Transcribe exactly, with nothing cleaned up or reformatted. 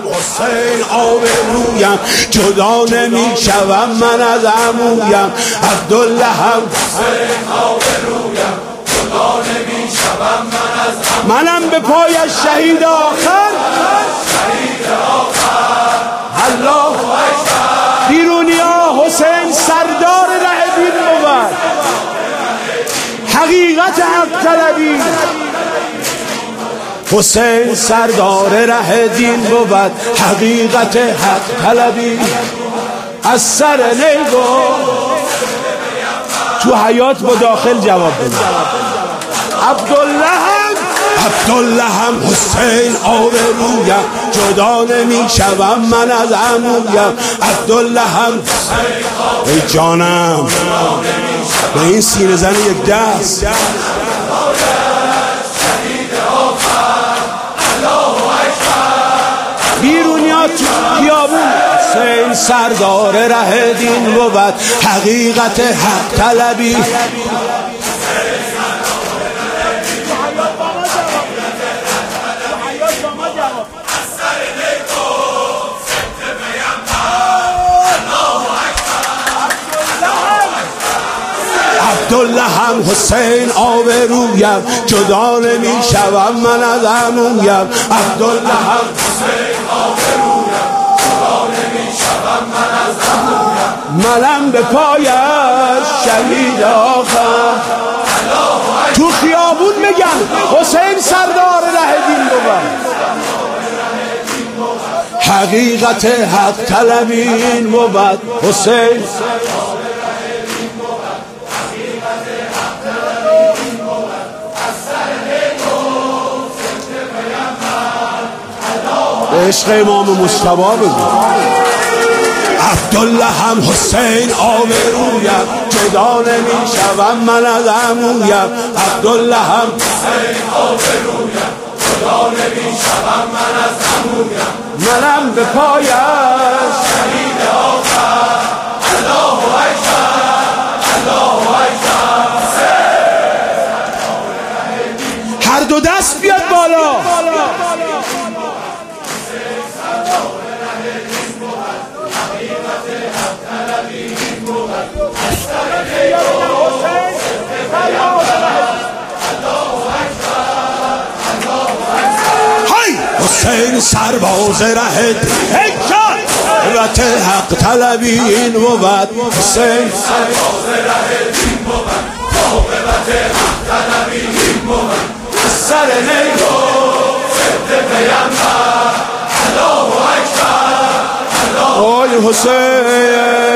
حسین آبرویم جدا نمی شوم من از عمویم عبدالله هم حسین آبرویم جدا نمی شوم من از عمویم منم به پایش شهید آخر شهید آخر الله اکبر بیرونیا حسین سردار ره دین بود حقیقت حق طلبی حسین سردار ره دین بود حقیقت حق طلبی از سر نیگو تو حیات با داخل جواب بده عبدالله هم عبدالله هم حسین آبرویم جدا نمی شوم من از عمویم عبدالله هم ای جانم به این سینه زن یک دست بیرونیا تو خیابون حسین سردار ره دین بود حقیقت حق طلبی عبدالله هم حسین آبرویم جدا نمی شوم من از عمویم عبدالله هم حسین آبرویم جدا نمی شوم من از عمویم منم به پایش شهید آخر تو خیابون میگم حسین سردار ره دین بود حقیقت حق طلبین بود حسین عشق امام مصطفی بگو عبدالله هم حسین آبرویم جدا نمی شوم من از عمویم عبدالله هم حسین آبرویم جدا نمی شوم من از عمویم منم به پایش شهید آخر الله اکبر الله اکبر هر دو دست بیاد بالا حسین سرباز ره حقیقت حق طلبین بود حسین سرباز ره دین بود حقیقت حق طلبین بود سر نیگو ضد پیامبر الله اکبر آی حسین